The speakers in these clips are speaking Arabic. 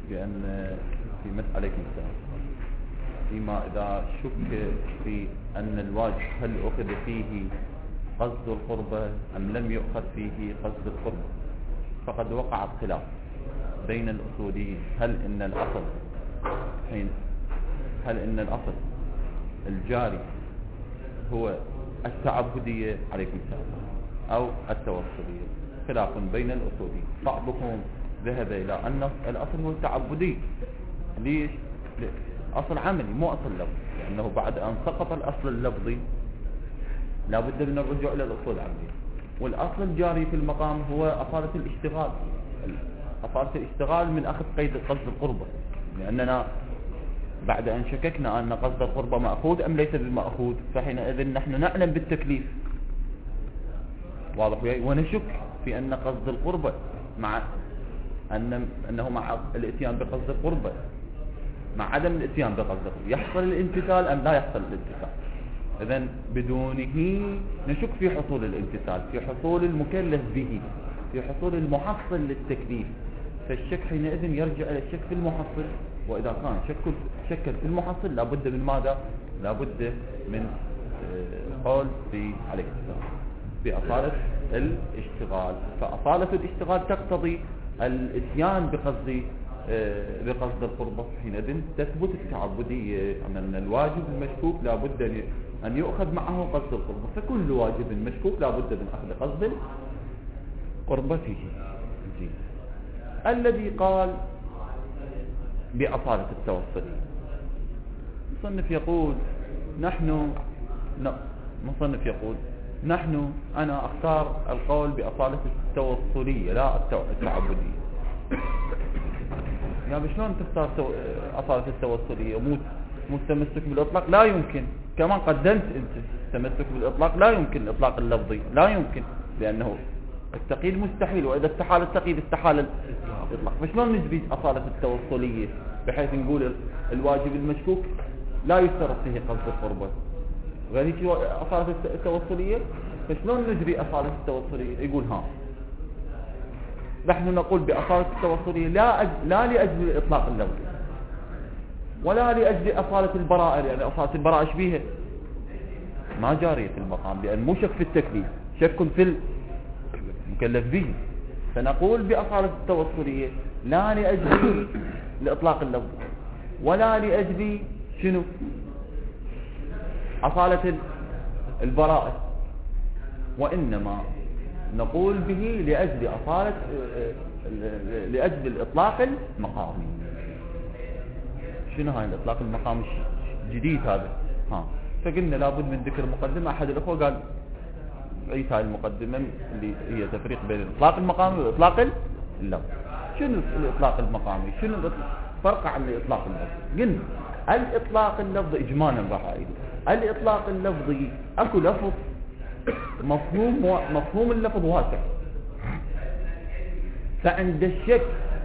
بأن في عليكم السلام فيما إذا شك في أن الواجب هل أخذ فيه قصد القربة أم لم يؤخذ فيه قصد القربة، فقد وقع الخلاف بين الأصوليين هل إن الأصل الجاري هو التعبدية عليكم السلام أو التوصلية. خلاف بين الأصوليين، بعضهم ذهب إلى أن الأصل هو التعبدي. ليش؟ أصل عملي مو أصل لفظي، لأنه بعد أن سقط الأصل اللفظي لا بد من الرجوع إلى الأصول العملية. والأصل الجاري في المقام هو أصالة الاشتغال، أصالة الاشتغال من أخذ قيد قصد القربة، لأننا بعد أن شككنا أن قصد القربة مأخوذ أم ليس بمأخوذ، فحينئذ نحن نعلم بالتكليف، واضح وياي، ونشك في أن قصد القربة مع أنه مع الاتيان بقصد القربة مع عدم الاتيان بقصد القربة يحصل الامتثال أم لا يحصل الامتثال. إذن بدونه نشك في حصول الامتثال، في حصول المكلف به، في حصول المحصل للتكليف. فالشك حينئذ يرجع إلى الشك في المحصل، وإذا كان شكا في المحصل لابد من ماذا؟ لابد من قول في عليه السلام بأصالة الاشتغال. فأصالة الاشتغال تقتضي الاتيان بقصد القربة، حينئذ تثبت التعبدية، أن الواجب المشكوك لابد أن يؤخذ معه قصد القربة، فكل واجب مشكوك لابد من أخذ قصد قربته. الذي قال بأصالة التوصلية مصنف يقول أنا أختار القول بأصالة التوصلية لا التعبدية. يعني شلون تختار أصالة التوصلية مو التمسك بالإطلاق؟ لا يمكن. كمان قدمت أنت التمسك بالإطلاق، لا يمكن الإطلاق اللفظي، لا يمكن، لأنه التقييد مستحيل، وإذا استحال التقييد استحال الإطلاق. فشلون نجري أصالة التوصلية بحيث نقول الواجب المشكوك لا يشترط فيه قصد القربة؟ وهذه أصالة التوصلية. فشلون نجري أصالة التوصلية؟ يقول نحن نقول بأصالة التوصلية لا لأجل الإطلاق اللفظي ولا لأجل أصالة البراءة، لأن أصالة البراءة شبيهة ما جارية في المقام، لأن مو شك في التكليف، شك في المكلف به. فنقول بأصالة التوصلية لا لأجل الإطلاق اللفظي ولا لأجل شنو أصالة البراءة، وإنما نقول به لأجل الإطلاق المقامي. شنو هاي الإطلاق المقامي الجديد هذا؟ فقلنا لابد من ذكر مقدمة. أحد الأخوة قال عيد هاي المقدمة اللي هي تفريق بين الإطلاق المقامي والإطلاق اللفظي. شنو الإطلاق المقامي؟ شنو الفرق عن الإطلاق اللفظي؟ قلنا الإطلاق اللفظي إجمالا راح أعيد، الإطلاق اللفظي أكو لفظ مفهوم اللفظ واسع، فعند الشك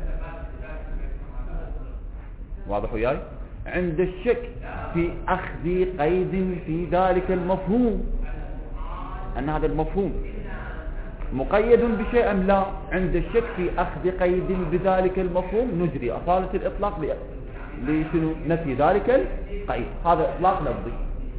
واضح وياي، عند الشك في أخذ قيد في ذلك المفهوم أن هذا المفهوم مقيد بشيء أم لا، عند الشك في أخذ قيد بذلك المفهوم نجري أصالة الإطلاق لشنو؟ نفي ذلك القيد. هذا إطلاق لفظي،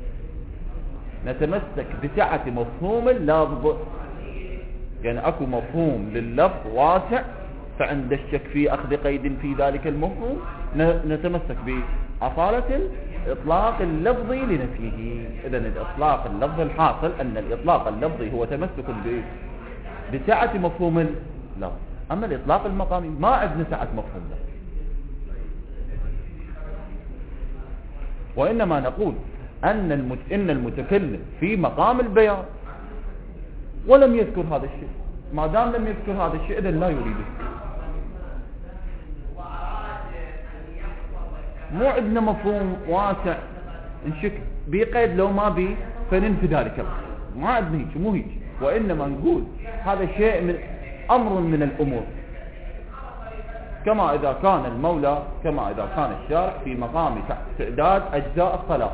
نتمسك بسعة مفهوم اللفظ، يعني أكو مفهوم لللفظ واسع، فعند الشك في أخذ قيد في ذلك المفهوم نتمسك بأصالة الإطلاق اللفظي لنفيه. إذن الإطلاق اللفظي الحاصل أن الإطلاق اللفظي هو تمسك بسعة مفهوم اللفظ، أما الإطلاق المقامي ما عندنا سعة مفهوم اللفظ، وإنما نقول إن المتكلم في مقام البيان ولم يذكر هذا الشيء. ما دام لم يذكر هذا الشيء إذن لا يريده. مو عندنا مفهوم واسع نشك بقيد لو ما بي فننفي ذلك القيد، ما عندنا هيك، مو هيك، وإنما نقول هذا شيء من أمر من الأمور، كما إذا كان الشارع في مقام تعداد أجزاء الصلاة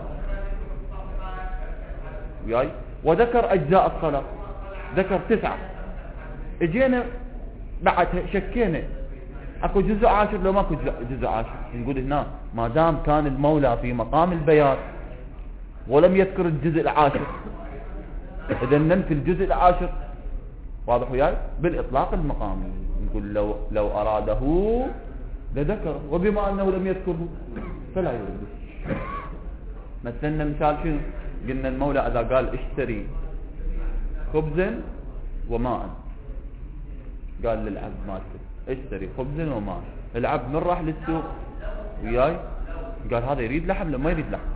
وذكر أجزاء الصلاة، ذكر 9، اجينا بعد شكينا اكو جزء عاشر لو ماكو جزء عاشر. نقول هنا ما دام كان المولى في مقام البيان ولم يذكر الجزء العاشر، اذا ننفي الجزء العاشر. واضح وياي؟ بالاطلاق المقامي نقول لو اراده لذكره، وبما انه لم يذكره فلا يريده. مثلنا مثال شنو؟ قلنا المولى اذا قال اشتري خبزا وماء، قال للعبد مالته اشتري خبزا وماء. العبد من راح للسوق وياي قال هذا يريد لحم لما يريد لحم،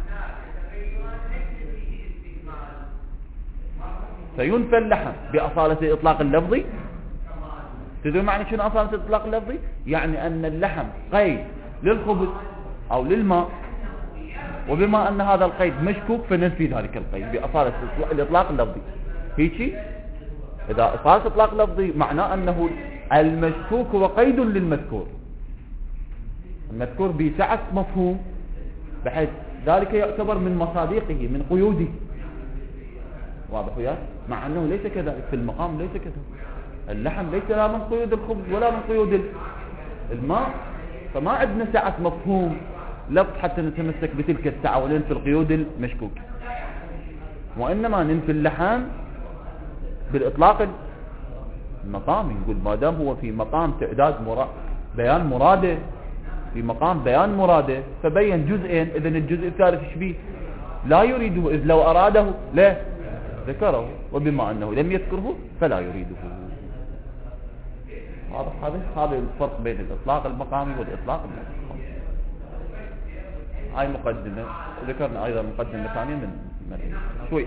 فينفى اللحم بأصالة الإطلاق اللفظي. تدرون معنى شنو أصالة الإطلاق اللفظي؟ يعني أن اللحم قيد للخبز أو للماء، وبما أن هذا القيد مشكوك فننفي ذلك القيد بأصالة الإطلاق اللفظي. هيك إذا أصالة إطلاق لفظي معناه أنه المشكوك هو قيد للمذكور، المذكور بسعة مفهوم بحيث ذلك يعتبر من مصادقه من قيوده. واضح وياه؟ مع أنه ليس كذلك في المقام، ليس كذلك. اللحم ليس لا من قيود الخبز ولا من قيود الماء، فما عندنا سعة مفهوم لفظ حتى نتمسك بتلك السعة وننفي القيود المشكوكة، وإنما ننفي اللحم بالإطلاق المقامي. نقول ما دام هو في مقام تعداد بيان مراده، في مقام بيان مراده فبين جزئين، إذن الجزء الثالث ايش بيه؟ لا يريده، إذ لو أراده لا ذكره، وبما أنه لم يذكره فلا يريده. هذا الفرق بين الإطلاق المقامي والإطلاق المقامي. هاي مقدمة. ذكرنا أيضا مقدمة ثانية من شوي.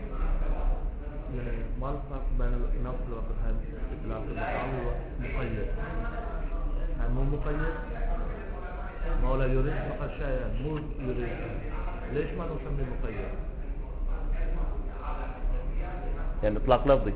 ما الفرق بين النفس والإطلاق المقامي ومقيد؟ يعني مو مقيد، مولا يريد فقط شيئا، مو يريد. ليش ما نسميه مقيد؟ يعني إطلاق لفظي.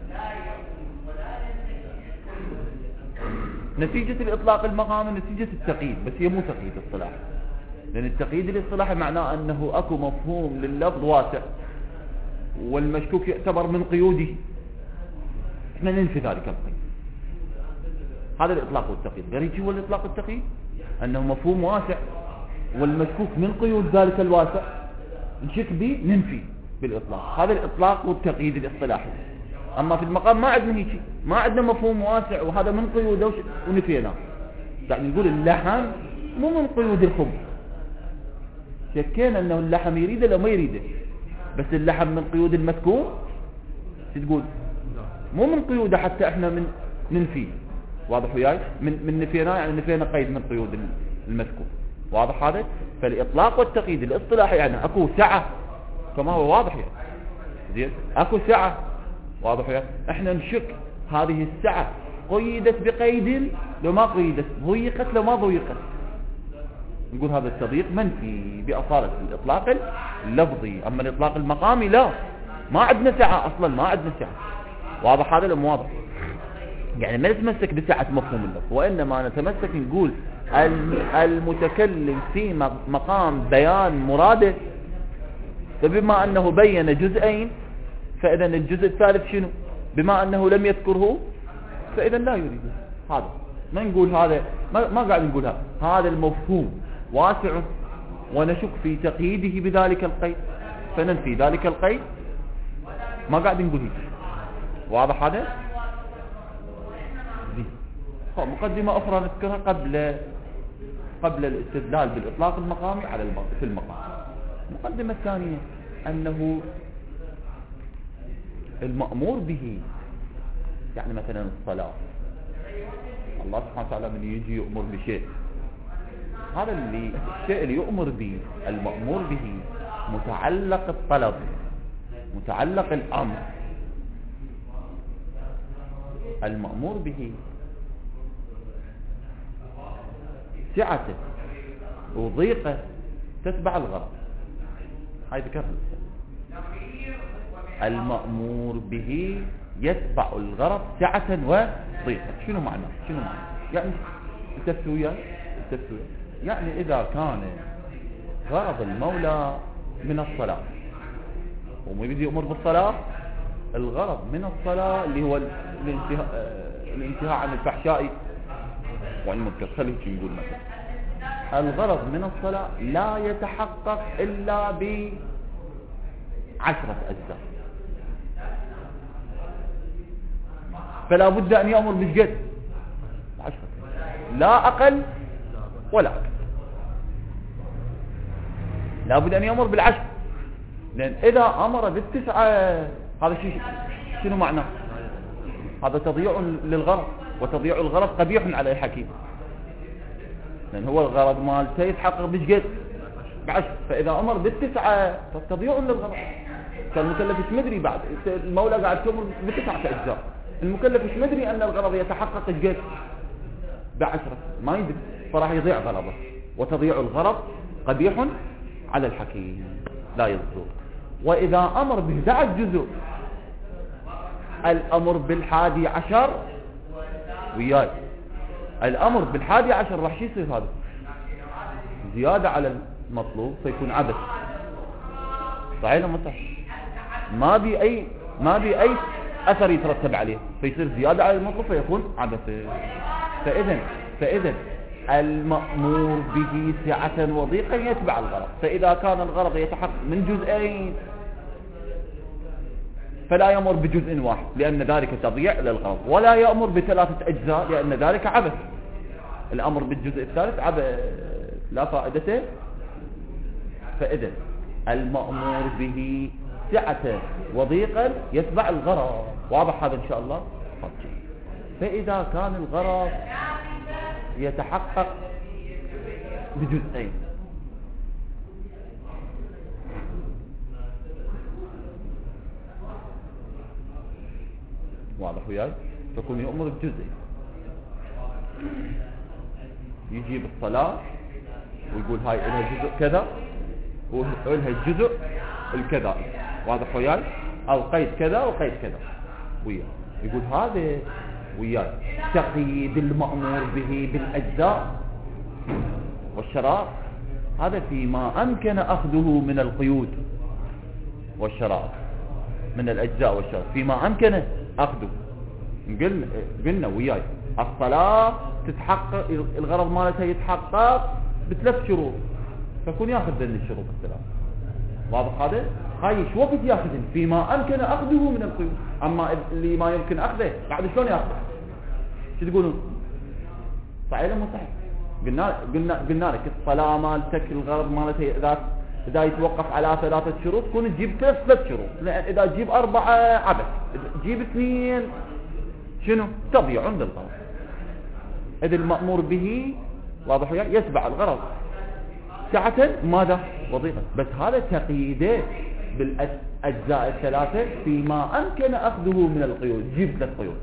نتيجة الإطلاق المقامي نتيجة التقييد، بس هي مو تقييد اصطلاحي، لأن التقييد الاصطلاحي معناه أنه أكو مفهوم لللفظ واسع والمشكوك يعتبر من قيوده، احنا ننفي ذلك القيد. هذا الإطلاق والتقييد. غير هو الإطلاق والتقييد أنه مفهوم واسع والمشكوك من قيود ذلك الواسع نشك به ننفي بالإطلاق. هذا الإطلاق والتقييد الاصطلاحي. أما في المقام ما عندنا هيك، ما عندنا مفهوم واسع وهذا من قيوده ونفيناه. يعني نقول اللحم مو من قيود الخبز، شكينا أنه اللحم يريده لو ما يريده، بس اللحم من قيود المذكور تقول مو من قيوده حتى احنا من ننفيه. واضح وياي؟ من نفينا يعني نفينا قيد من قيود المذكور. واضح هذا؟ فالإطلاق والتقييد الاصطلاحي يعني أكو سعة كما هو واضح يعني. زين؟ أكو سعة. واضح وياي؟ احنا نشك هذه السعة قيدت بقيد لو ما قيدت، ضيقت لو ما ضيقت، نقول هذا التضييق منفي بأصالة الإطلاق اللفظي. أما الإطلاق المقامي لا، ما عندنا سعة أصلا، ما عندنا سعة. واضح هذا ولا مو واضح؟ يعني ما نتمسك بسعة مفهوم اللفظ، وإنما نتمسك نقول المتكلم في مقام بيان مراده، فبما أنه بين جزئين فإذا الجزء الثالث شنو؟ بما أنه لم يذكره فإذا لا يريده. هذا ما نقول هذا، ما قاعد نقول هذا المفهوم واسع ونشك في تقييده بذلك القيد فننفي ذلك القيد، ما قاعد نقول هيك. واضح هذا؟ مقدمة أخرى نذكرها قبل الاستدلال بالإطلاق المقامي على في المقام. المقدمة الثانية أنه المأمور به، يعني مثلا الصلاة، الله سبحانه وتعالى من يجي يؤمر بشيء، هذا الشيء اللي يؤمر به المأمور به متعلق الطلب، متعلق الأمر. المأمور به سعته وضيقه تتبع الغرض. هاي ذكرنا. المأمور به يتبع الغرض سعة وضيقة. شنو معنى؟ يعني التسوية يعني إذا كان غرض المولى من الصلاة وما يبدي يأمر بالصلاة، الغرض من الصلاة اللي هو الانتهاء عن الفحشاء وعلم الكسر خليه نقول مثلا الغرض من الصلاة لا يتحقق إلا ب10 أجزاء، فلا بد أن يأمر بالجد 10، لا أقل ولا أكثر، لا بد أن يأمر بال10، لأن إذا أمر بال9 هذا شنو معناه؟ هذا تضييع للغرض، وتضييع الغرض قبيح على الحكيم، لأن هو الغرض مالته يتحقق بشقد ب10، فإذا أمر بال9 تضييع للغرض. كان المكلف ايش مدري بعد المولى قاعد تأمر ب9 أجزاء، المكلف ايش مدري أن الغرض يتحقق شقد ب10 ما يدري، فراح يضيع غرضه، وتضييع الغرض قبيح على الحكيم لا يصدق. وإذا أمر ب11 جزء الأمر بال11 وياي، الأمر بال11 راح شو يصير؟ هذا زيادة على المطلوب فيكون عبث، صحيح ولا صحيح؟ ما بي أي أثر يترتب عليه، فيصير زيادة على المطلوب فيكون عبث. فإذا المأمور به سعة وضيقا يتبع الغرض، فإذا كان الغرض يتحقق من جزئين فلا يأمر بجزء واحد لأن ذلك تضييع للغرض، ولا يأمر ب3 أجزاء لأن ذلك عبث. الأمر بالجزء الثالث عبث لا فائدته. فإذا المأمور به سعة وضيقا يتبع الغرض، واضح هذا إن شاء الله؟ فإذا كان الغرض يتحقق بجزئين واضح وياي؟ فكون يؤمر بجزء، يجيب الصلاة ويقول هاي إلها جزء كذا وإلها الجزء الكذا، واضح وياي؟ أو قيد كذا وقيد كذا وياي، يقول هذا وياي تقييد المأمور به بالأجزاء والشرائط، هذا فيما أمكن أخذه من القيود والشرائط، من الأجزاء والشرائط فيما أمكن أخذه. قلنا وياي الصلاة تتحقق الغرض مالتها يتحقق ب3 شروط، فكون ياخذ ذن الشروط الثلاث، واضح هذا؟ هاي شو وقت ياخذن فيما أمكن أخذه من القيود، أما اللي ما يمكن أخذه بعد شلون ياخذه؟ شو تقولون؟ صحيح ولا مو صحيح؟ قلنا لك الصلاة مالتك الغرض مالتها إذا يتوقف على 3 شروط تكون تجيب 3 شروط، لأن إذا تجيب 4 عبث، تجيب 2 شنو؟ تضيع عند الغرض. إذ المأمور به واضح وياي يتبع الغرض سعة ماذا؟ وضيقا، بس هذا تقييده بالأجزاء الثلاثة فيما أمكن أخذه من القيود، جيب 3 قيود،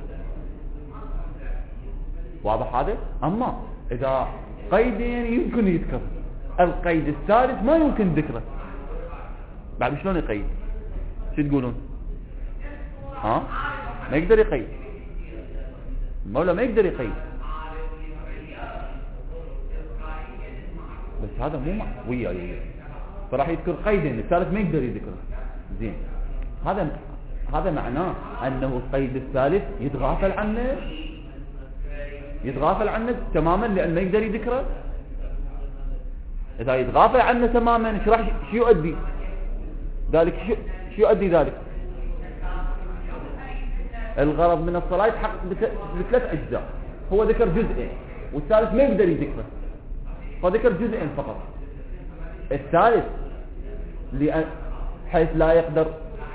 واضح هذا؟ أما إذا قيدين يمكن يذكر، القيد الثالث ما يمكن ذكره، بعد شلون يقيد؟ شو تقولون؟ ما يقدر يقيد، المولى ما يقدر يقيد، بس هذا مو وياي، فراح يذكر قيدين، الثالث ما يقدر يذكره. زين، هذا معناه أنه القيد الثالث يتغافل عنه تماما لأن ما يقدر يذكره. إذا يتغافل عنه تماما شو يؤدي ذلك؟ شو يؤدي ذلك؟ الغرض من الصلاة يتحقق ب3 أجزاء، هو ذكر جزئين والثالث ما يقدر يذكره فذكر جزئين فقط، الثالث حيث لا يقدر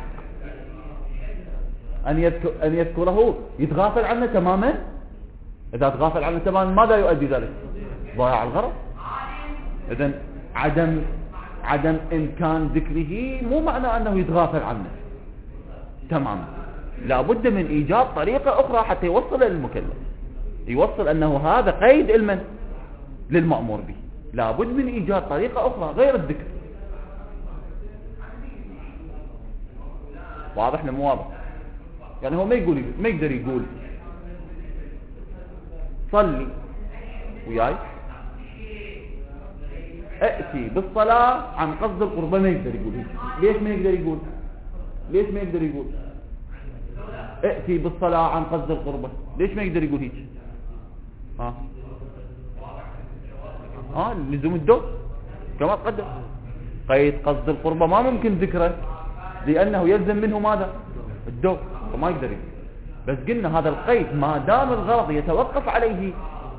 أن يذكره يتغافل عنه تماما. إذا تغافل عنه تماما ماذا يؤدي ذلك؟ ضياع الغرض. إذن عدم إمكان ذكره مو معنى أنه يتغافل عنه تماما، لا بد من إيجاد طريقة أخرى حتى يوصل للمكلف، يوصل أنه هذا قيد المن للمأمور به، لا بد من إيجاد طريقة أخرى غير الذكر. واضح ولا مو واضح؟ يعني هو ما يقدر يقول صلي وياي ائتي بالصلاة عن قصد القربة، ما يقدر يقول هيك. ليش ما يقدر يقول ائتي بالصلاة عن قصد القربة؟ ليش ما يقدر يقول هيك؟ لزوم الدور كما تقدم. قيد قصد القربة ما ممكن ذكره لأنه يلزم منه ماذا؟ الدور، فما يقدر يقول. بس قلنا هذا القيد ما دام الغرض يتوقف عليه،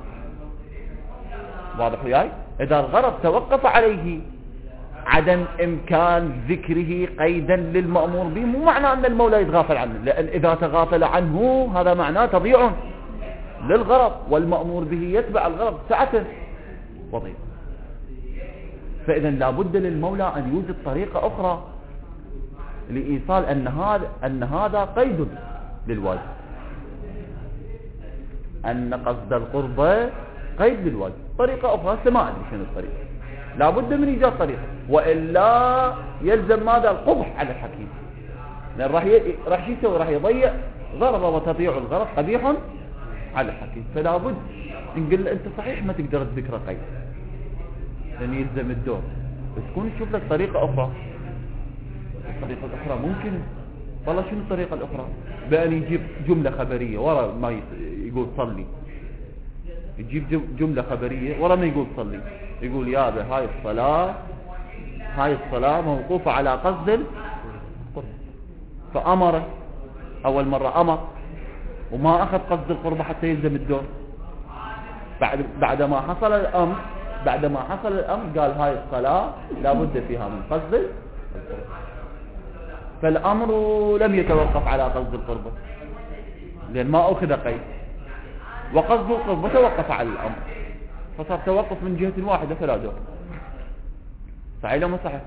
واضح وياي؟ إذا الغرض توقف عليه عدم إمكان ذكره قيدا للمأمور به، مو معنى أن المولى يتغافل عنه، لأن إذا تغافل عنه هذا معناه تضيع للغرض، والمأمور به يتبع الغرض سعة وضيق. فإذا لابد للمولى أن يوجد طريقة أخرى لإيصال أن هذا قيد للواجب، أن قصد القربة قيد للواجب. طريقة أخرى ما أدري شنو الطريقة، لابد من إيجاد طريقة، وإلا يلزم ماذا؟ القبح على الحكيم، لأن راح يسوي، راح يضيع غرض، وتضيع الغرض قبيح على الحكيم. فلا بد نقول له أنت صحيح ما تقدر تذكر قيد لأن يلزم الدور، بس كون تشوف لك طريقة أخرى. الطريقة الأخرى ممكن، والله شنو الطريقة الأخرى؟ بأن يجيب جملة خبرية ورا ما يقول صلي، يجيب جملة خبرية ورا ما يقول صلي، يقول يا هاي الصلاة موقوفة على قصد القرب، فأمر أول مرة أمر وما أخذ قصد القرب حتى يلزم الدور. بعد ما حصل الأمر قال هاي الصلاة لابد فيها من قصد القرب، فالأمر لم يتوقف على قصد القرب لأن ما أخذ قيد، وقصد القرب توقف على الأمر، فصار توقف من جهة واحدة فلا دور. صحيح ولا صحيح؟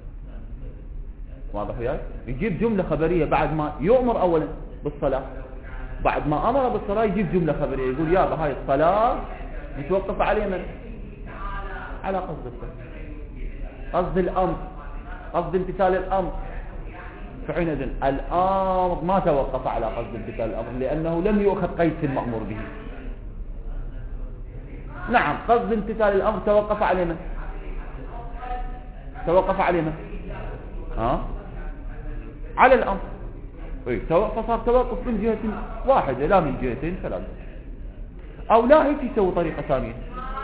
واضح وياي؟ يجيب جملة خبرية بعد ما يؤمر أولا بالصلاة، بعد ما أمر بالصلاة يجيب جملة خبرية يقول يا هاي الصلاة متوقف على من؟ على قصد القرب، قصد الأمر، قصد امتثال الأمر. فحينئذ الأمر ما توقف على قصد امتثال الأمر لأنه لم يؤخذ قيد في المأمور به. نعم، قصد امتثال الأمر توقف على من؟ على الأمر، فصار توقف من جهة واحدة لا من جهتين ثلاثة. أو لا هيك يسوي طريقة ثانية،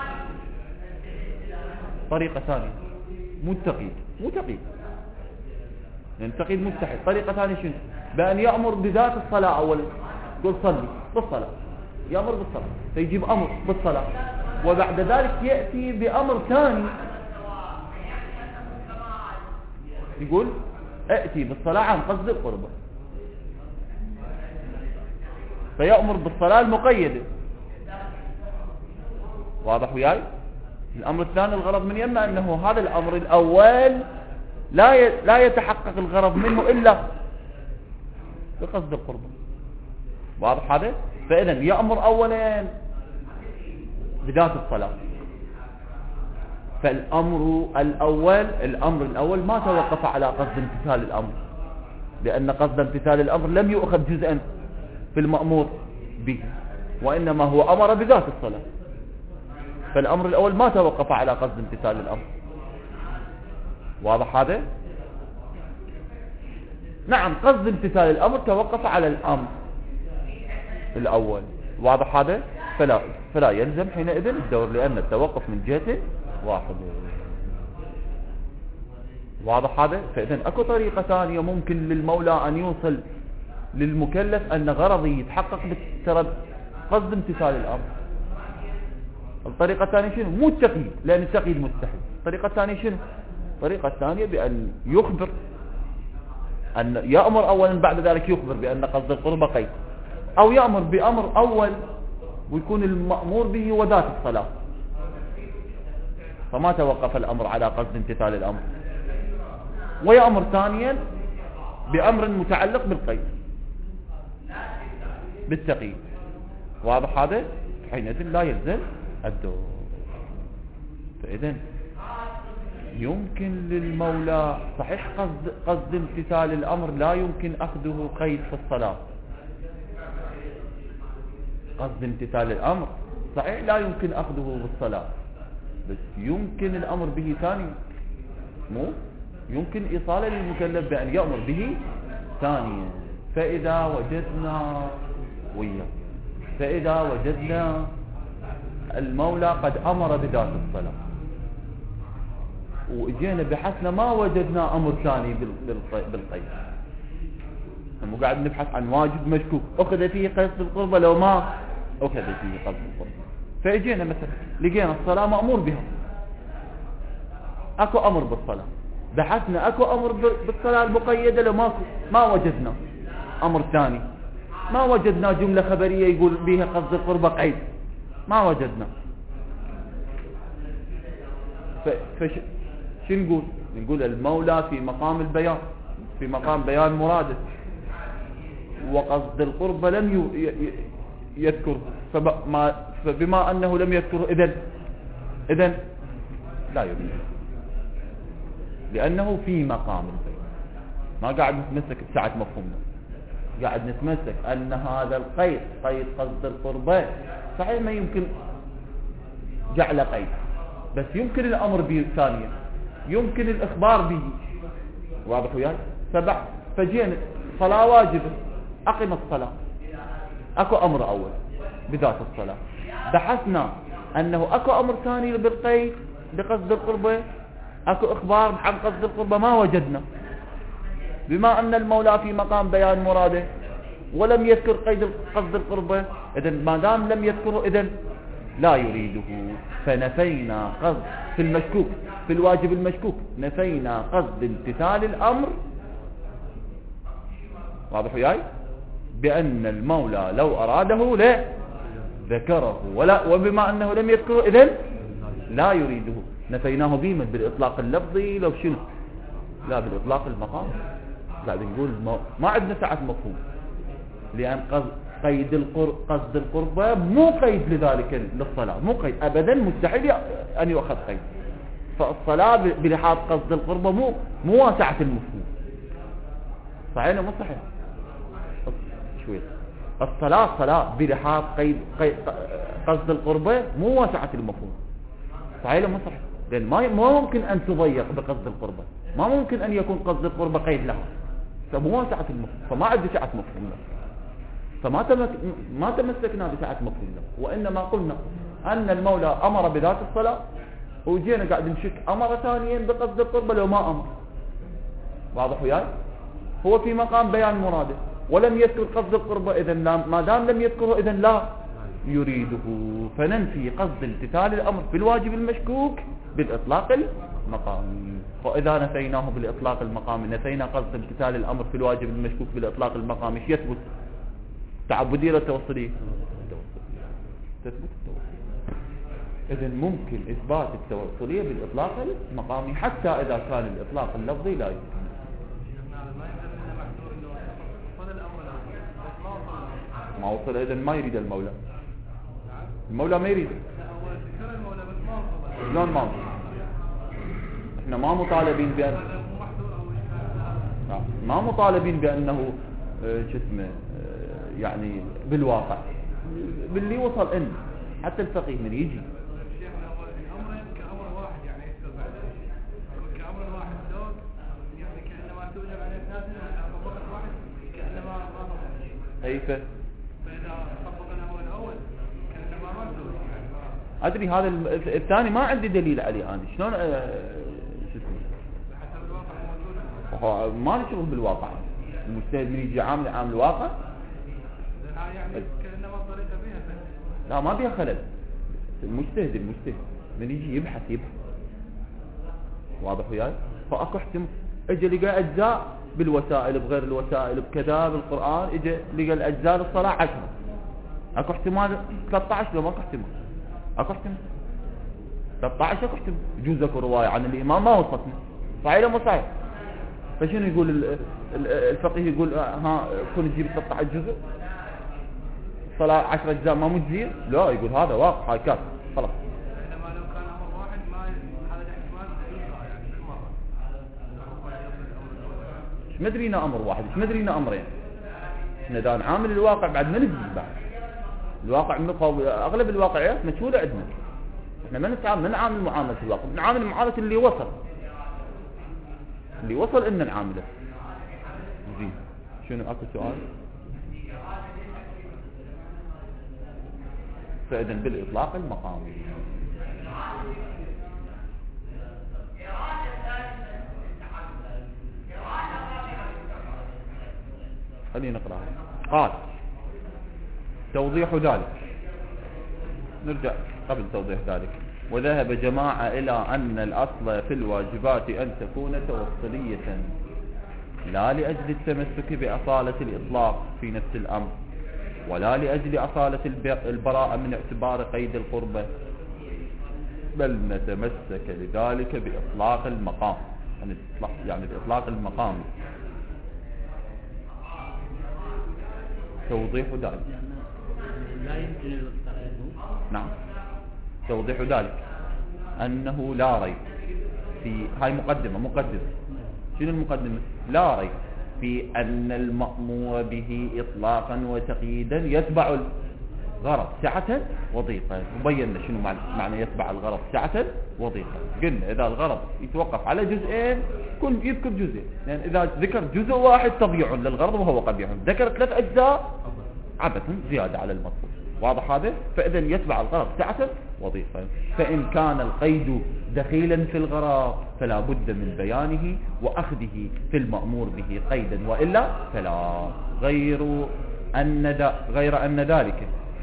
مو تقييد لأن التقييد مستحيل. طريقة ثانية شنو؟ بأن يأمر بذات الصلاة أولا، يقول صلي بالصلاة، يأمر بالصلاة فيجيب أمر بالصلاة، وبعد ذلك يأتي بأمر ثاني يقول أأتي بالصلاة عن قصد القربة، فيأمر بالصلاة المقيدة. واضح وياي؟ الأمر الثاني الغرض من يما أنه هذا الأمر الأول لا يتحقق الغرض منه إلا بقصد القربة. واضح هذا؟ فإذا يأمر أولا بذات الصلاة، فالأمر الأول ما توقف على قصد امتثال الأمر، لأن قصد امتثال الأمر لم يؤخذ جزءا في المأمور به، وإنما هو أمر بذات الصلاة، فالأمر الأول ما توقف على قصد امتثال الأمر. واضح هذا؟ نعم، قصد امتثال الأمر توقف على الأمر الأول. واضح هذا؟ فلا يلزم حينئذ الدور لأن التوقف من جهة واحدة. واضح هذا؟ فإذن أكو طريقة ثانية ممكن للمولى أن يوصل للمكلف أن غرضي يتحقق قصد امتثال الأمر. الطريقة الثانية شنو؟ مو التقييد لأن التقييد مستحيل. الطريقة الثانية شنو؟ الطريقة الثانية بأن يخبر، أن يأمر أولا بعد ذلك يخبر بأن قصد القربة قيد، أو يأمر بأمر أول ويكون المأمور به وذات الصلاة، فما توقف الأمر على قصد امتثال الأمر، ويأمر ثانيا بأمر متعلق بالقيد بالتقييد. واضح هذا؟ حينئذ لا يلزم الدور. فإذن يمكن للمولى صحيح قصد امتثال الأمر لا يمكن أخذه قيد في الصلاة. قصد امتثال الأمر صحيح لا يمكن أخذه بالصلاة، بس يمكن الأمر به ثاني، مو يمكن إيصاله للمكلف بأن يأمر به ثانيا. فإذا وجدنا المولى قد أمر بذات الصلاة وجينا بحثنا ما وجدنا أمر ثاني بالقيد. مو قاعد نبحث عن واجب مشكوك أخذ فيه قصد القربة لو ما أخذ فيه قصد القربة. فإجينا مثلا لقينا الصلاة مأمور بها، أكو أمر بالصلاة، بحثنا أكو أمر بالصلاة المقيدة لو ما وجدنا أمر ثاني، ما وجدنا جملة خبرية يقول بها قصد القربة قيد، ما وجدنا. شو نقول المولى في مقام البيان، في مقام بيان مراده، وقصد القربة لم يذكر، فبما أنه لم يذكر إذن لا يبين، لأنه في مقام البيان. ما قاعد نتمسك بسعة مفهومنا، قاعد نتمسك أن هذا القيد قيد قصد القربة صحيح ما يمكن جعل قيد، بس يمكن الأمر به ثانيا، يمكن الإخبار به. واضح وياي؟ فجينا صلاة واجبة، أقم الصلاة، أكو أمر أول بذات الصلاة، بحثنا أنه أكو أمر ثاني بالقيد بقصد القربة، أكو إخبار عن قصد القربة، ما وجدنا. بما أن المولى في مقام بيان مراده ولم يذكر قيد قصد القربة، إذن ما دام لم يذكره إذن لا يريده، فنفينا قصد في المشكوك، في الواجب المشكوك نفينا قصد امتثال الأمر. واضح وياي؟ بأن المولى لو أراده لا ذكره، وبما أنه لم يذكره إذن لا يريده، نفيناه بيمن بالإطلاق اللفظي لو شنو، لا بالإطلاق المقام. قاعد نقول ما عندنا سعة مفهوم، لأن قصد القربة مو قيد لذلك للصلاة، مو قيد أبدا، مستحيل أن يؤخذ قيد. فالصلاة بلحاظ قصد القربة مو واسعة المفهوم. صحيح مو صحيح؟ شوية الصلاة بلحاظ قيد قصد القربة مو واسعة المفهوم. صحيح مو صحيح؟ لأن ما ممكن أن تضيق بقصد القربة، ما ممكن أن يكون قصد القربة قيد لها، فمو واسعة المفهوم، فما عندي سعة مفهوم له، فما تمسكنا بسعة مفهوم له، وإنما قلنا أن المولى أمر بذات الصلاة، وجينا قاعد نشك أمر ثانيا بقصد القربة لو ما أمر. واضح وياي؟ هو في مقام بيان مراده ولم يذكر قصد القربة، إذن ما دام لم يذكره إذن لا يريده، فننفي قصد امتثال الأمر في الواجب المشكوك بالإطلاق المقامي. وإذا نفيناه بالإطلاق المقامي نفينا قصد امتثال الأمر في الواجب المشكوك بالإطلاق المقامي، ايش يثبت؟ تعبدية ولا توصلية؟ تثبت التوصلية. إذن ممكن إثبات التوصلية بالإطلاق المقامي حتى إذا كان الإطلاق اللفظي لا يمكن. ما وصل إذن ما يريد المولى ما يريد. شلون ما وصل؟ احنا ما مطالبين بأنه شو اسمه يعني بالواقع باللي وصل إن حتى الفقيه من يجي كيف أدري هذا الثاني ما عندي دليل عليه أنا شلون شو اسمه ما نشوف بالواقع. المجتهد من يجي عامل الواقع لا ما بيها خلل. المجتهد من يجي يبحث واضح وياي؟ فأكو احتمال اجى لقى أجزاء بالوسائل بغير الوسائل بكذا بالقرآن، اجى لقى الأجزاء للصلاة 10، اكو احتمال 13 لو ماكو احتمال، اكو احتمال 13 اكو احتمال يجوز اكو رواية عن الإمام ما وصلتنا. صحيح ولا مو صحيح؟ فشنو يقول الفقيه؟ يقول كن تجيب 13 جزء الصلاة 10 أجزاء ما مجزية؟ لا، يقول هذا واقع هاي كاف خلاص. انما لو كان امر واحد ما هذا الاحتمال يوسع يعني بالمرة. ايش مدرينا امر واحد، ايش مدرينا امرين؟ احنا اذا نعامل الواقع بعد ما ندري بعد الواقع اغلب الواقعيات مجهولة عندنا. احنا ما نعامل معاملة الواقع، نعامل معاملة اللي وصل ان نعامله. زين شنو اكو سؤال؟ فإذن بالإطلاق المقامي خلينا نقرأها. قال توضيح ذلك، نرجع قبل توضيح ذلك. وذهب جماعة إلى أن الأصل في الواجبات أن تكون توصلية، لا لأجل التمسك بأصالة الإطلاق في نفس الأمر، ولا لأجل أصالة البراءة من اعتبار قيد القربة، بل نتمسك لذلك بإطلاق المقام، يعني بإطلاق المقام. توضيح ذلك، لا يمكن التقييد. نعم، توضيح ذلك أنه لا ريب في هاي مقدمة. شنو المقدمة؟ لا ريب في أن المأمور به إطلاقا وتقييدا يتبع الغرض سعة وضيقا. وبينا شنو معنى يتبع الغرض سعة وضيقا. قلنا إذا الغرض يتوقف على جزئين كل يذكر جزء، لأن يعني إذا ذكر جزء واحد تضيع للغرض وهو قبيح، ذكر 3 أجزاء عبثا زيادة على المطلوب. واضح هذا؟ فإذا يتبع الغرض سعة وضيقا. فإن كان القيد دخيلا في الغرض فلا بد من بيانه وأخذه في المأمور به قيدا، وإلا فلا. غير أن ذلك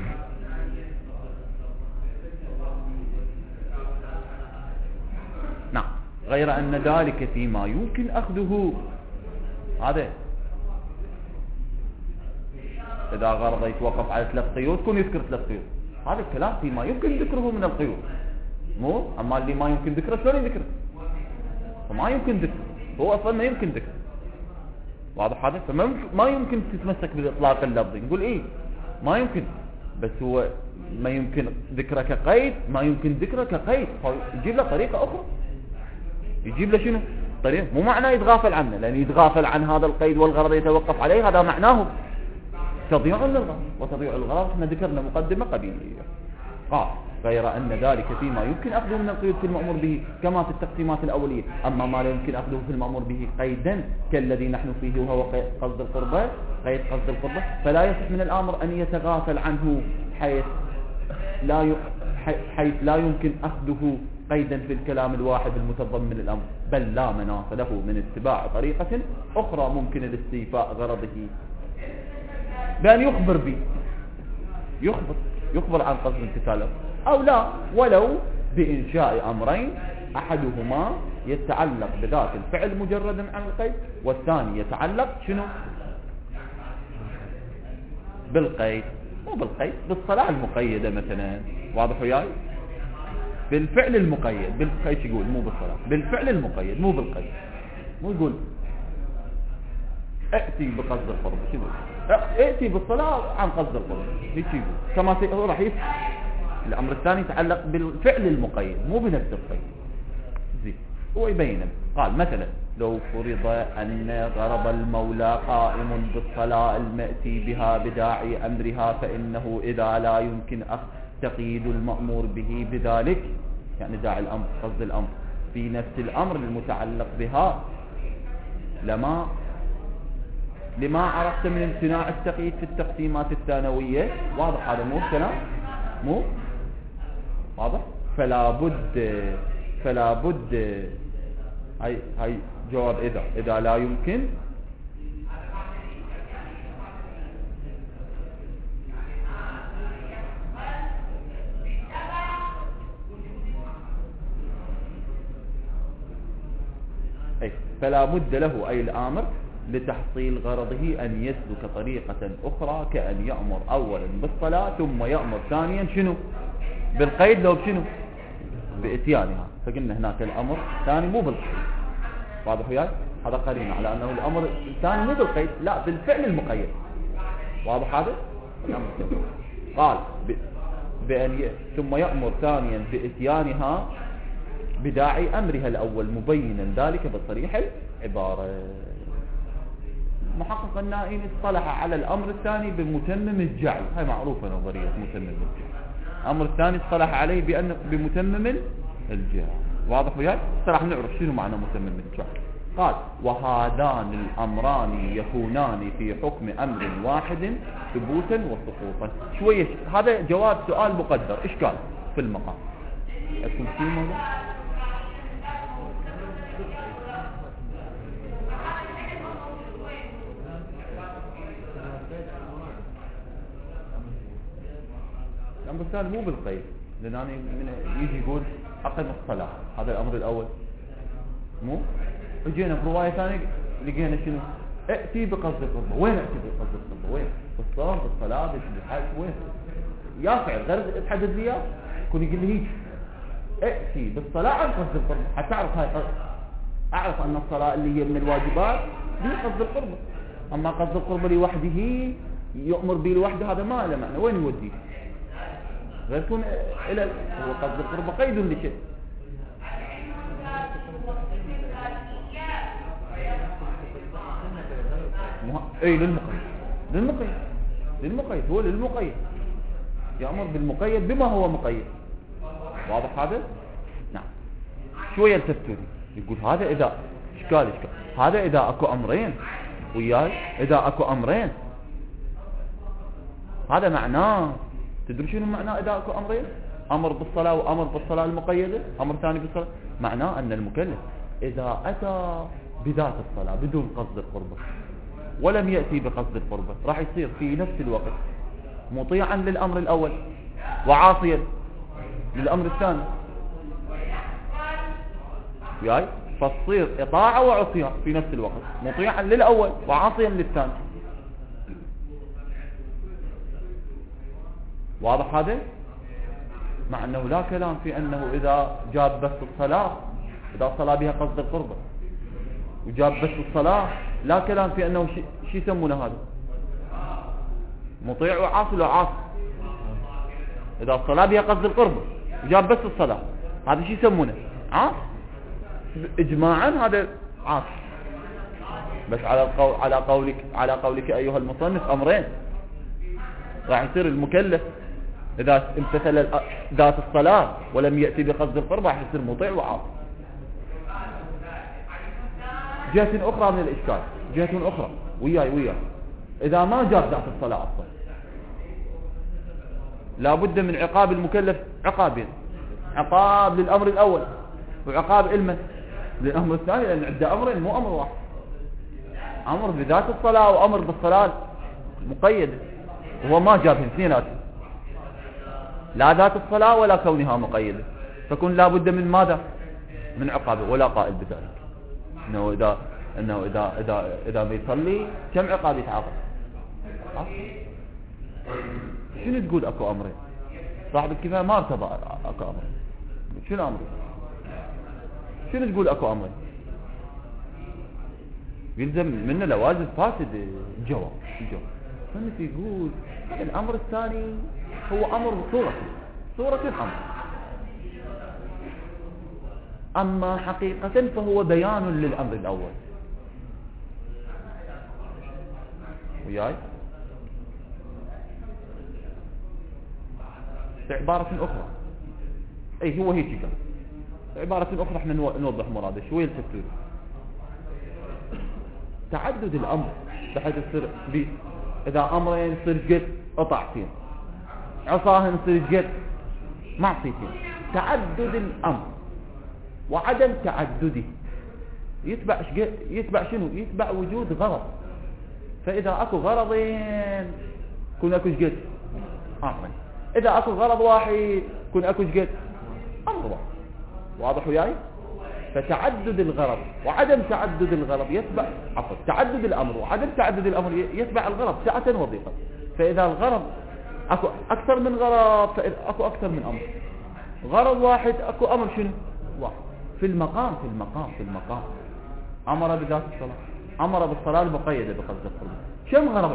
نعم، غير أن ذلك فيما يمكن أخذه. هذا إذا غرض يتوقف على 3 قيود كن يذكر 3 قيود. هذا الكلام فيما يمكن ذكره من القيود، مو أما اللي ما يمكن ذكره شلون يذكره؟ فما يمكن ذكره، هو أصلا ما يمكن ذكره. واضح هذا؟ فما يمكن تتمسك بالإطلاق اللفظي. نقول إيه ما يمكن، بس هو ما يمكن ذكره كقيد، ما يمكن ذكره كقيد، يجيب له طريقة أخرى. يجيب له شنو؟ طريقة. مو معناه يتغافل عنه، لأن يتغافل عن هذا القيد والغرض يتوقف عليه، هذا معناه تضيع للغرض، وتضيع الغرض احنا ذكرنا مقدمة قبيلية. قال غير أن ذلك فيما يمكن أخذه من القيود في المأمور به كما في التقسيمات الأولية. أما ما لا يمكن أخذه في المأمور به قيدا كالذي نحن فيه وهو قصد القربة، قيد قصد القربة، فلا يصح من الأمر أن يتغافل عنه حيث لا يمكن أخذه قيدا في الكلام الواحد المتضمن الأمر، بل لا مناص له من اتباع طريقة أخرى ممكن لاستيفاء غرضه بأن يخبر به، يخبر عن قصد امتثاله، أو لا ولو بإنشاء أمرين أحدهما يتعلق بذات الفعل مجردا عن القيد، والثاني يتعلق شنو؟ بالقيد. مو بالقيد، بالصلاة المقيدة مثلا. واضح وياي؟ بالفعل المقيد. بالقيد يقول مو بالصلاة، بالفعل المقيد مو بالقيد. مو يقول ائتي بقصد القرب، شنو؟ ائتي بالصلاة عن قصد القرب، هيك يقول. كما هو راح الأمر الثاني يتعلق بالفعل المقيد مو بنفس القيد. زين، هو يبين. قال مثلا لو فرض أن غرض المولى قائم بالصلاة المأتي بها بداعي أمرها، فإنه إذا لا يمكن تقييد المأمور به بذلك، يعني داعي الأمر قصد الأمر في نفس الأمر المتعلق بها، لما عرفت من امتناع التقييد في التقسيمات الثانوية. واضح هذا؟ مو الكلام مو واضح؟ فلا بد هاي جواب إذا لا يمكن فلا بد له أي الآمر لتحصيل غرضه أن يسلك طريقة أخرى، كأن يأمر أولا بالصلاة ثم يأمر ثانيا شنو؟ بالقيد. لو بشنو؟ بإتيانها. فقلنا هناك الأمر الثاني مو بالقيد. واضح وياي؟ هذا قرينة على أنه الأمر الثاني مو بالقيد، لا بالفعل المقيد. واضح هذا؟ قال ثم يأمر ثانيا بإتيانها بداعي أمرها الأول، مبينا ذلك بصريح العبارة. محقق النائين اصطلح على الأمر الثاني بمتمم الجعل. هاي معروفة نظرية متمم الجعل. الأمر الثاني اصطلح عليه بمتمم الجعل. واضح وياك؟ راح نعرف شنو معنى متمم الجعل. قال وهذان الأمران يكونان في حكم أمر واحد ثبوتا وسقوطا. شوية هذا جواب سؤال مقدر إشكال في المقام. أكون في موضوع الأمر الثاني مو بالقيد، لأن أنا يجي يقول أقم الصلاة، هذا الأمر الأول مو. وجينا في رواية ثانية لقينا شنو؟ ائتي بقصد القربة. وين ائتي بقصد القربة؟ وين؟ بالصوم، بالصلاة، بالحج، وين؟ يا فعل غير تحدد لي اياه، يكون يقول لي هيك ائتي بالصلاة عن قصد القربة، حتى أعرف هاي أعرف أن الصلاة اللي هي من الواجبات دي قصد القربة. أما قصد القربة لوحده يؤمر به لوحده هذا ما له معنى، وين يوديه؟ غير يكون إلى هو قصد القربة قيد لشيء. اي للمقيد هو للمقيد، يأمر بالمقيد بما هو مقيد. واضح هذا؟ نعم. شوية التفتوري يقول هذا إذا إشكال هذا إذا أكو أمرين وياي، إذا أكو أمرين هذا معناه، تدري شنو معناه إذا أكو أمرين؟ أمر بالصلاة وأمر بالصلاة المقيدة، أمر ثاني بالصلاة، معناه أن المكلف إذا أتى بذات الصلاة بدون قصد القربة ولم يأتي بقصد القربة راح يصير في نفس الوقت مطيعا للأمر الأول وعاصيا للأمر الثاني، وياي فتصير إطاعة وعصيان في نفس الوقت، مطيعا للأول وعاصيا للثاني. واضح هذا؟ مع أنه لا كلام في أنه إذا جاب بس الصلاة، إذا صلى بها قصد القربة وجاب بس الصلاة، لا كلام في أنه شي يسمونه هذا مطيع وعاصي وعاصي. إذا صلى بها قصد القربة وجاب بس الصلاة هذا شي يسمونه عاصي إجماعا، هذا عاصي. بس على قولك أيها المصنف أمرين، راح يصير المكلف إذا امتثل ذات الصلاة ولم يأتي بقصد القربة راح يصير مطيع وعاصي. جهة أخرى من الإشكال، جهة أخرى وياي إذا ما جاب ذات الصلاة أصلا لا بد من عقاب المكلف عقابين، عقاب للأمر الأول وعقاب للأمر الثاني، لأن عنده أمرين مو أمر واحد، أمر بذات الصلاة وأمر بالصلاة مقيدة، وهو ما جابهم اثنيناتهم، لا ذات الصلاة ولا كونها مقيدة، فكون لا بد من ماذا؟ من عقابه. ولا قائل بذلك انه اذا بيصلي كم عقاب يتعاقب؟ شنو تقول اكو امرين؟ صاحب الكفاية ما ارتضى اكو امرين، شنو امرين؟ شنو تقول اكو امرين؟ يلزم منه لوازم فاسد. الجواب فانت يقول هذا الامر الثاني هو امر صورة الامر، اما حقيقة فهو بيان للامر الاول. وياي بعبارة اخرى هو هيك قال، بعبارة اخرى احنا نوضح مراده شوية التفسير. تعدد الامر بحيث يصير اذا امرين يصير جد قطعتين، عصاهن يصير جد معصيتين. تعدد الامر وعدم تعدده يتبع شنو؟ يتبع وجود غرض. فاذا اكو غرضين كن اكو شقد امرين، اذا اكو غرض واحد كن اكو شقد امر واحد. واضح وياي؟ فتعدد الغرض وعدم تعدد الغرض يتبع تعدد الامر وعدم تعدد الامر يتبع الغرض سعة وضيقة. فاذا الغرض اكو اكثر من غرض اكو اكثر من امر. غرض واحد اكو امر شنو واحد. في المقام امر بذات الصلاة، امر بالصلاة المقيدة بقصد القربة. كم غرض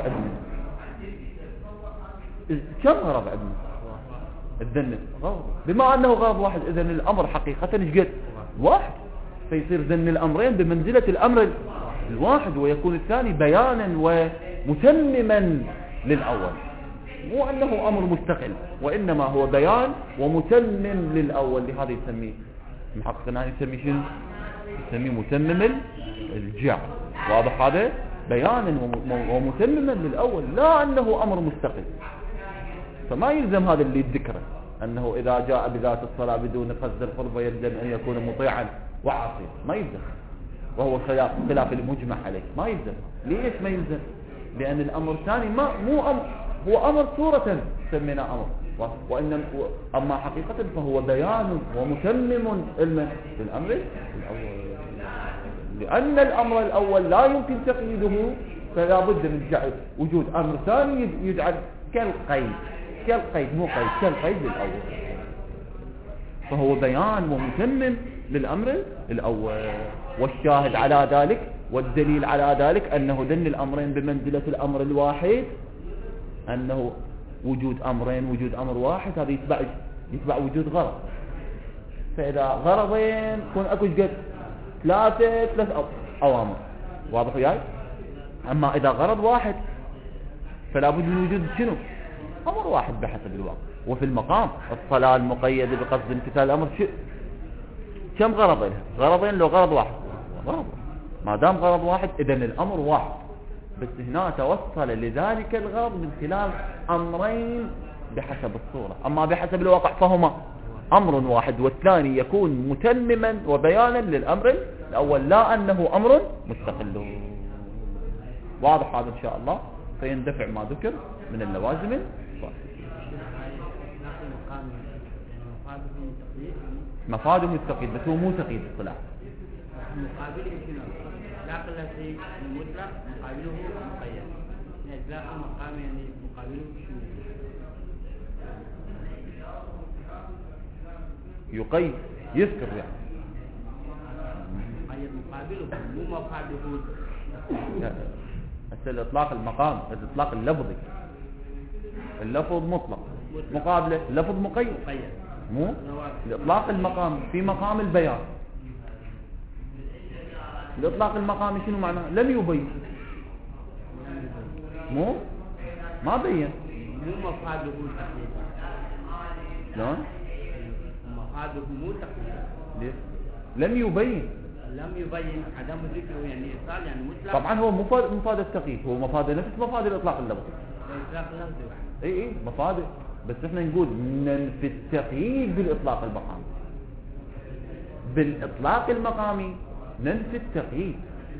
عندنا الذن غرض، بما انه غرض واحد اذن الامر حقيقة شقد واحد، فيصير ذن الامرين بمنزلة الامر الواحد، ويكون الثاني بيانا ومتمما للاول، مو انه امر مستقل، وانما هو بيان ومتمم للاول. لهذا يسميه محققنا يسميه شنو؟ يسميه متمم الجعل. واضح هذا؟ بيانا ومتمما للاول، لا انه امر مستقل. فما يلزم هذا اللي يذكره انه اذا جاء بذات الصلاة بدون قصد القربة يلزم ان يكون مطيعا وعاصيا، ما يلزم، وهو خلاف المجمع عليه. ما يلزم. ليش ما يلزم؟ لان الامر الثاني مو امر، هو امر صورة سميناه امر، أما حقيقة فهو بيان ومتمم للأمر الأول، لأن الأمر الأول لا يمكن تقييده، فلا بد من جعل وجود أمر ثاني يجعل كالقيد مو قيد، كالقيد للأول، فهو بيان ومتمم للأمر الأول. والشاهد على ذلك والدليل على ذلك أنه دن الأمرين بمنزلة الأمر الواحد، أنه وجود أمرين وجود أمر واحد هذا يتبع وجود غرض. فإذا غرضين يكون أكو قد ثلاث أوامر، واضح وياي؟ أما إذا غرض واحد فلا بد من وجود شنو؟ أمر واحد بحسب الواقع. وفي المقام الصلاة المقيدة بقصد امتثال الأمر كم غرض لها؟ غرضين لو غرض واحد، غرض ما دام غرض واحد إذن الأمر واحد، بس هنا توصل لذلك الغرض من خلال أمرين بحسب الصورة. أما بحسب الواقع فهما أمر واحد، والثاني يكون متمما وبيانا للأمر الأول، لا أنه أمر مستقل. واضح هذا إن شاء الله؟ فيندفع ما ذكر من اللوازم مفاده التقييد، بس هو مو تقييد الصلاح. مقابله شنو؟ إطلاق اللفظ المطلق مقابله مقيد، إطلاق المقام يعني مقابله شنو؟ يقيد يذكر يعني مقيد مقابله مو مفاده. هسه الإطلاق المقام، الإطلاق اللفظي، اللفظ مطلق مقابله لفظ مقيد، مو الإطلاق المقام في مقام البيان. الإطلاق المقامي شنو معناه؟ لم يبين، مو ما بين، مو مفاده تقليد. شلون؟ مفاده مو تقليد. ليش؟ لم يبين عدم ذكره يعني إرسال يعني مطلق. طبعا هو مفاد التقييد، هو مفاد نفس مفاد الإطلاق اللفظي. الإطلاق اللفظي واحد. اي مفاده، بس احنا نقول ننفي التقييد بالإطلاق المقامي، بالإطلاق المقامي ننفي التقييد.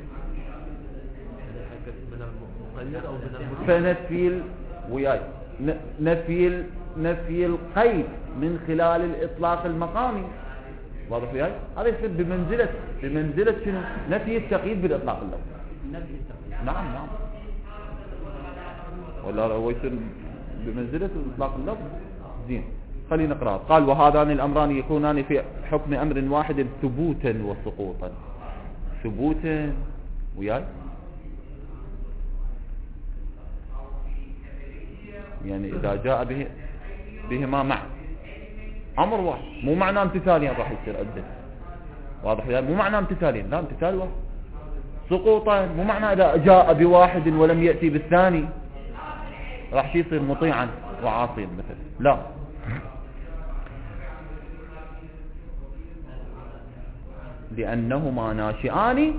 فنفي وياي نفي القيد من خلال الإطلاق المقامي، واضح وياي؟ هذا يصير بمنزلة شنو؟ نفي التقييد بالإطلاق اللفظي. نفي التقييد. نعم ولا هو يصير بمنزلة الإطلاق اللفظي. زين خلينا نقرأ. قال وهذان الأمران يكونان في حكم أمر واحد ثبوتا وسقوطا. ثبوتا وياي يعني إذا جاء بهما مع أمر واحد، مو معنى امتثالين راح يصير أدل، واضح وياي؟ مو معنى امتثالين، لا امتثال واحد. سقوطا مو معنى إذا جاء بواحد ولم يأتي بالثاني راح يصير مطيعا وعاصيا مثلا، لا. لأنهما ناشئان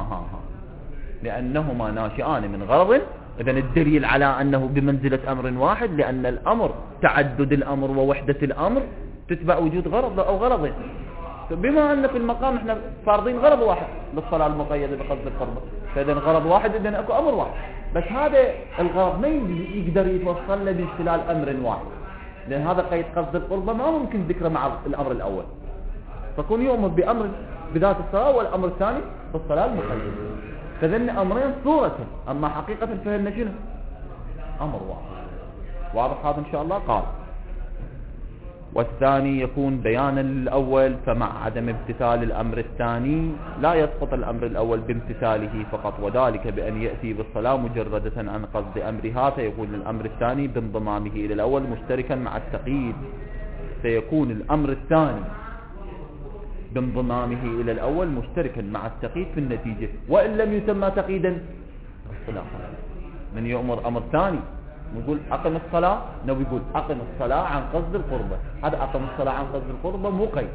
لأنهما ناشئان من غرض. إذن الدليل على أنه بمنزلة أمر واحد، لأن الأمر تعدد الأمر ووحدة الأمر تتبع وجود غرض أو غرضين. بما أن في المقام احنا فارضين غرض واحد للصلاة المقيدة بقصد القربة، فإذن غرض واحد إذن أكو أمر واحد، بس هذا الغرض ما يقدر يتوصل له من خلال أمر واحد، لأن هذا قيد قصد القربة ما ممكن ذكره مع الأمر الأول، فكون يؤمر بأمر بذات الصلاة والأمر الثاني بالصلاة المقيدة، فذن أمرين صورة، أما حقيقة فهمنا شنو؟ أمر واحد. واضح هذا إن شاء الله؟ قال والثاني يكون بيانا للأول، فمع عدم امتثال الأمر الثاني لا يسقط الأمر الأول بامتثاله فقط، وذلك بأن يأتي بالصلاة مجردة عن قصد أمرها، فيكون الأمر الثاني بانضمامه إلى الأول مشتركا مع التقييد، فيكون الأمر الثاني بانضمامه إلى الأول مشتركا مع التقييد في النتيجة، وإن لم يسمى تقييدا الصلاة. من يؤمر أمر ثاني نقول أقم الصلاة، نو يقول أقم الصلاة عن قصد القربة، هذا أقم الصلاة عن قصد القربة مو قيد،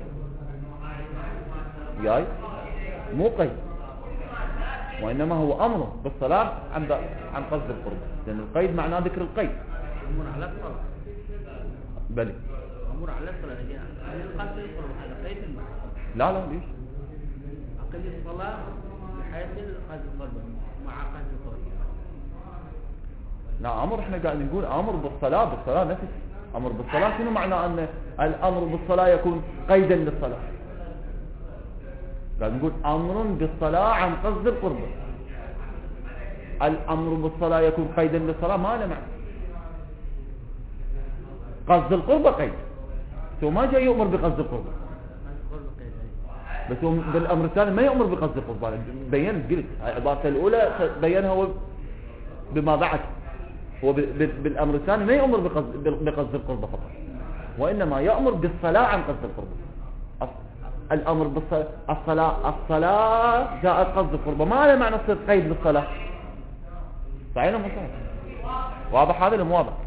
ياي مو قيد، وإنما هو أمر بالصلاة عن قصد القربة، لأن القيد معناه ذكر القيد. أمر على الصلاة. بلي. أمر على الصلاة يعني قصد القربة هذا قيد. لا ليش؟ أقم الصلاة بحيث قصد القربة مع قصد القربة. لا أمر، احنا قاعد نقول أمر بالصلاة نفس أمر بالصلاة شنو معنى أن الأمر بالصلاة يكون قيدا للصلاة؟ قال نقول أمر بالصلاة عن قصد القربة. الأمر بالصلاة يكون قيدا للصلاة ما له معنى. قصد القربة قيد، هو ما جاي يؤمر بقصد القربة، بس هو بالأمر الثاني ما يؤمر بقصد القربة. بينت قلت العبارة الأولى بينها هو بما بعد، هو بالأمر الثاني ما يؤمر بقصد القربة فقط، وإنما يأمر بالصلاة عن قصد القربة. الأمر بالصلاة، الصلاة جاءت قصد القربة، ما له معنى تصير قيد للصلاة. صحيح ولا مو صحيح؟ واضح هذا ولا واضح؟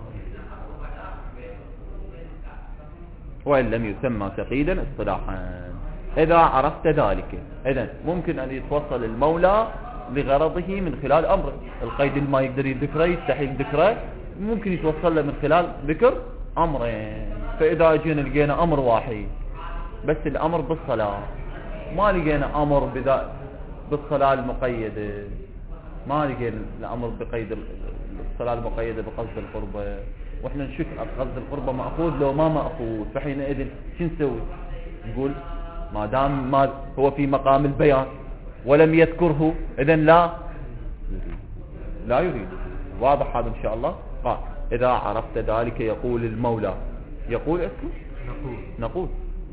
وإن لم يسمى تقييدا اصطلاحا. إذا عرفت ذلك، إذن ممكن أن يتوصل المولى لغرضه من خلال أمره. القيد اللي ما يقدر يذكره يستحيل ذكره، ممكن يتوصل له من خلال ذكر أمرين. فإذا جينا لقينا أمر واحد بس الأمر بالصلاة، ما لقينا أمر بالصلاة المقيدة، ما لقينا الأمر بقيد الصلاة المقيدة بقصد القربة، وإحنا نشك قصد القربة مأخوذ لو ما مأخوذ. فحينئذ شو نسوي؟ نقول ما دام ما هو في مقام البيان ولم يذكره إذن لا يريد. واضح هذا إن شاء الله؟ قال إذا عرفت ذلك يقول المولى، يقول اسمه نقول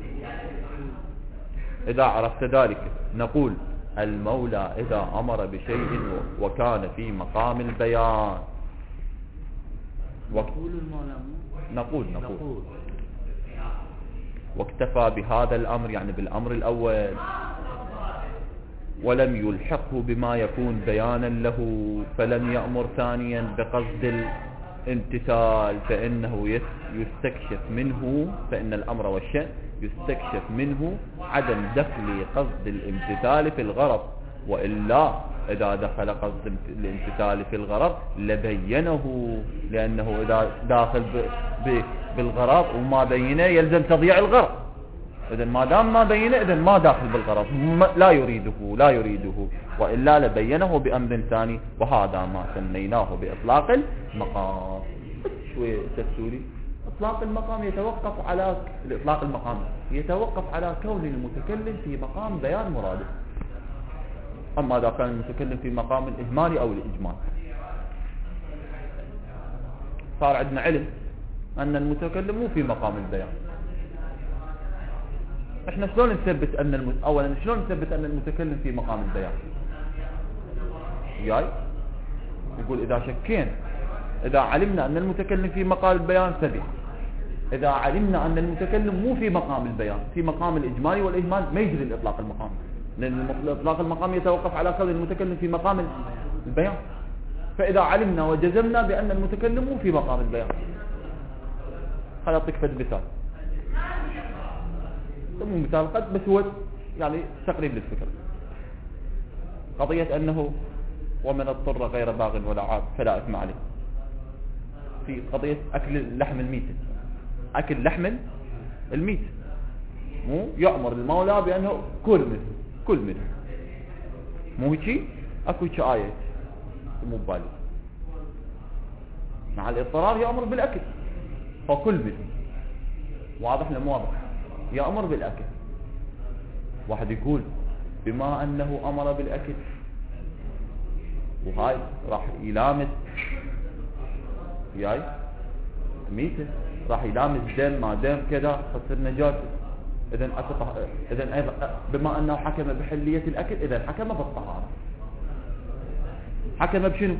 إذا عرفت ذلك نقول المولى إذا أمر بشيء وكان في مقام البيان نقول واكتفى بهذا الأمر، يعني بالأمر الأول، ولم يلحقه بما يكون بيانا له، فلم يأمر ثانيا بقصد الامتثال، فإنه يستكشف منه، فإن الأمر والشأن يستكشف منه عدم دخل قصد الامتثال في الغرض، وإلا إذا دخل قصد الامتثال في الغرض لبينه، لأنه إذا داخل بالغرض وما بينه يلزم تضييع الغرض. إذن ما دام ما بينه إذن ما داخل بالغرض، لا يريده، وإلا لبينه بأمر ثاني، وهذا ما سميناه بإطلاق المقام. شوية تسولي إطلاق المقام يتوقف على الإطلاق المقام يتوقف على كون المتكلم في مقام بيان مراده. أما إذا كان المتكلم في مقام الإهمال أو الإجمال، صار عندنا علم أن المتكلم مو في مقام البيان. احنا شلون نثبت أن أولا شلون نثبت أن المتكلم في مقام البيان؟ يقول إذا شكين، إذا علمنا أن المتكلم في مقام البيان ثبت. إذا علمنا أن المتكلم مو في مقام البيان، في مقام الإجمال والإهمال، ما يجري الإطلاق المقام، لأن الإطلاق المقام يتوقف على كون المتكلم في مقام البيان. فإذا علمنا وجزمنا بأن المتكلم مو في مقام البيان، خل أعطيك فد مثال، مو مثال قد بس هو يعني تقريب للفكرة. قضية أنه ومن اضطر غير باغ ولا عاد فلا إثم عليه، في قضية أكل لحم الميت، أكل لحم الميت، مو يأمر المولى بأنه كل منه، مو هيك أكو آية مو بالي، مع الاضطرار يأمر بالأكل، فكل منه. واضح لم واضح؟ يأمر بالأكل. واحد يقول بما أنه أمر بالأكل وهاي راح يلامس ميته، راح يلامس دم ما دم كذا تصير نجاسة، إذن بما أنه حكم بحلية الأكل إذن حكم بالطهارة. حكم بشنو؟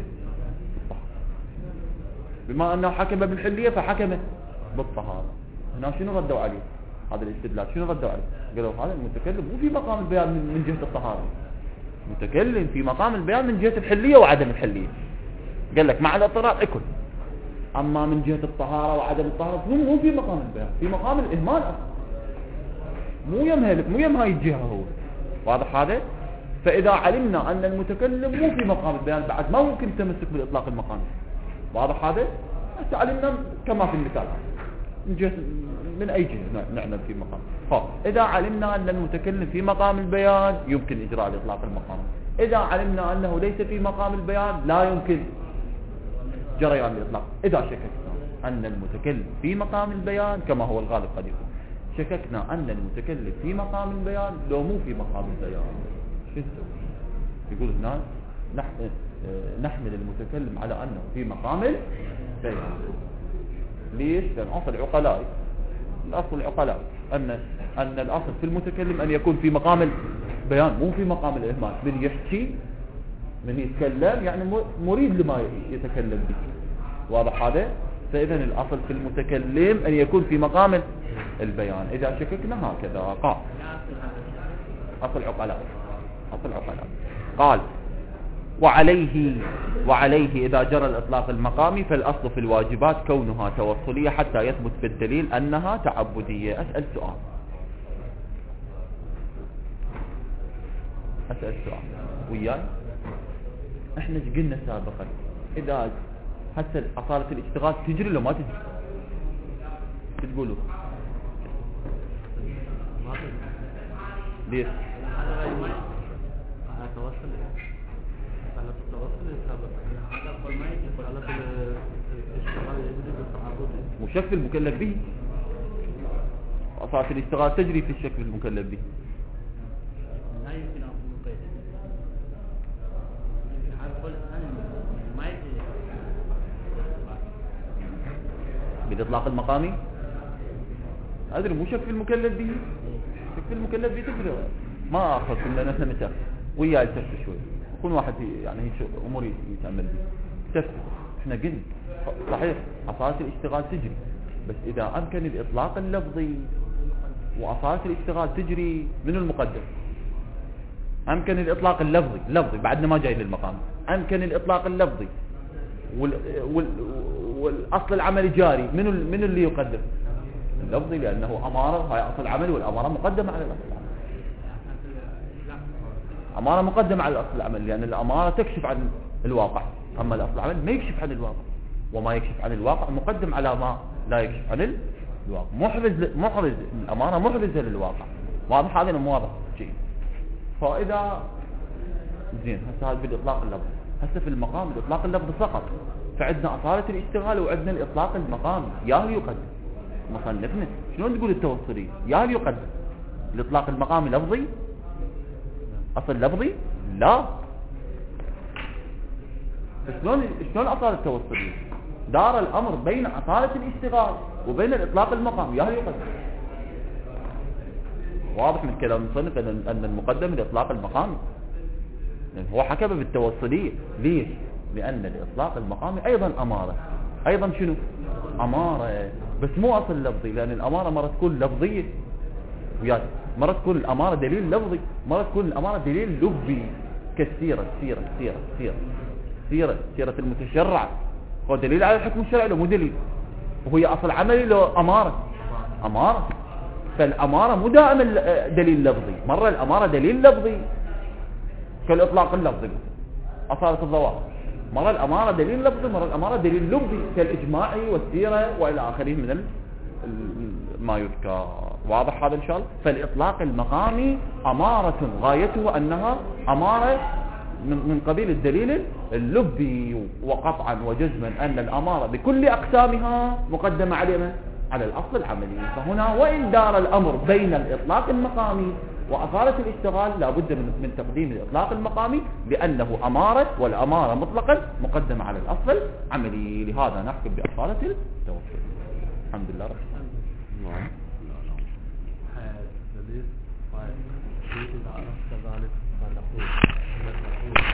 بما أنه حكم بالحلية فحكم بالطهارة. هنا شنو ردوا عليه؟ هذا الاستدلال شنو ردوا عليه؟ قالوا هذا المتكلم مو في مقام البيان من جهة الطهارة، متكلم في مقام البيان من جهة الحلية وعدم الحلية. قال لك مع الاضطرار اكل، أما من جهة الطهارة وعدم الطهارة مو في مقام البيان، في مقام الإهمال أصلا، مو يمهلك، مو يم هاي الجهة هو. واضح هذا؟ فإذا علمنا أن المتكلم مو في مقام البيان بعد ما ممكن تمسك بالإطلاق المقامي. واضح هذا؟ تعلمنا كما في المثال من جهة من أي جهة نعمل في مقام. إذا علمنا أن المتكلم في مقام البيان يمكن إجراء الإطلاق المقامي. إذا علمنا أنه ليس في مقام البيان لا يمكن جريان الإطلاق. إذا شككنا أن المتكلم في مقام البيان كما هو الغالب قد يكون. شككنا أن المتكلم في مقام البيان لو مو في مقام البيان. شو يقول هنا نحمل المتكلم على أنه في مقام البيان. ليش؟ لأن أصل عقلاء، الأصل العقلاء أن الأصل في المتكلم أن يكون في مقام البيان مو في مقام الإهمال. من يحكي من يتكلم يعني مريد لما يتكلم به. واضح هذا؟ فإذا الأصل في المتكلم أن يكون في مقام البيان. إذا شككنا هكذا قال أصل عقلاء، أصل عقلاء قال وعليه إذا جرى الإطلاق المقامي فالأصل في الواجبات كونها توصلية حتى يثبت بالدليل أنها تعبدية. أسأل سؤال وياي، احنا ايش قلنا سابقا؟ إذا حتى أصالة الاشتغال تجري لو ما تجري تقولوا ليش؟ وشكل المكلف به أصالة الاشتغال تجري في الشكل المكلف به. لا يمكن أن نقيد ما يجري بالإطلاق المقامي. أدري مو شكل المكلف به، شكل المكلف به تجري. ما أخذ كلنا نحن نتفق وياي تفت شوي يكون واحد يعني هي أمور يتعمل به تفت. احنا قلنا صحيح أصالة الاشتغال تجري، بس إذا أمكن الإطلاق اللفظي وأصالة الاشتغال تجري من المقدم. أمكن الإطلاق اللفظي بعدنا ما جاي للمقام. أمكن الإطلاق اللفظي والأصل العمل جاري، من اللي يقدم؟ اللفظي، لأنه أمارة، هاي أصل العمل والأمارة مقدمة على الأصل العمل. أمارة مقدمة على الأصل العمل لأن الأمارة تكشف عن الواقع، أما الأصل العمل ما يكشف عن الواقع، وما يكشف عن الواقع مقدم على ما لا يكشف عن الواقع. محرز الأمارة محرزة للواقع. واضح هذا مو واضح شيء. فإذا زين هسه هذا بالإطلاق اللفظي. هسه في المقام الإطلاق اللفظي فقط، فعندنا أصالة الاشتغال وعندنا الإطلاق المقامي. ياهل يقدم مصنفنا شلون تقول التوصلي؟ ياهل يقدم الإطلاق المقامي لفظي أصل لفظي؟ لا. شلون أصالة التوصلية؟ دار الأمر بين أصالة الاشتغال وبين الإطلاق المقامي. ياهل يقدم. واضح من كلام المصنف أن المقدم الإطلاق المقامي. هو حكى بالتوصلية. ليش؟ لأن الإطلاق المقامي أيضا أمارة. أيضا شنو؟ أمارة، بس مو أصل لفظي، لأن الأمارة مرة تكون لفظية وياك، مرة تكون الأمارة دليل لفظي، مرة تكون الأمارة دليل لفظي كالسيرة. سيرة المتشرع هو دليل على الحكم الشرعي لو مو دليل، وهي أصل عملي لو أمارة. فالأمارة مو دائما دليل لفظي، مرة الأمارة دليل لفظي كالإطلاق اللفظي أصالة الظواهر، مرة الأمارة دليل لفظي، مرة الأمارة دليل لفظي كالإجماعي والسيرة وإلى آخره من ما يذكر. واضح هذا إن شاء الله؟ فالإطلاق المقامي أمارة غايته أنها أمارة من قبيل الدليل اللفظي، وقطعا وجزما أن الأمارة بكل أقسامها مقدمة على الأصل العملي. فهنا وإن دار الأمر بين الإطلاق المقامي وأصالة الاشتغال لابد من تقديم الإطلاق المقامي لأنه أمارة، والأمارة مطلقا مقدمة على الأصل العملي. لهذا نحكم بأصالة التوصل. الحمد لله رب العالمين.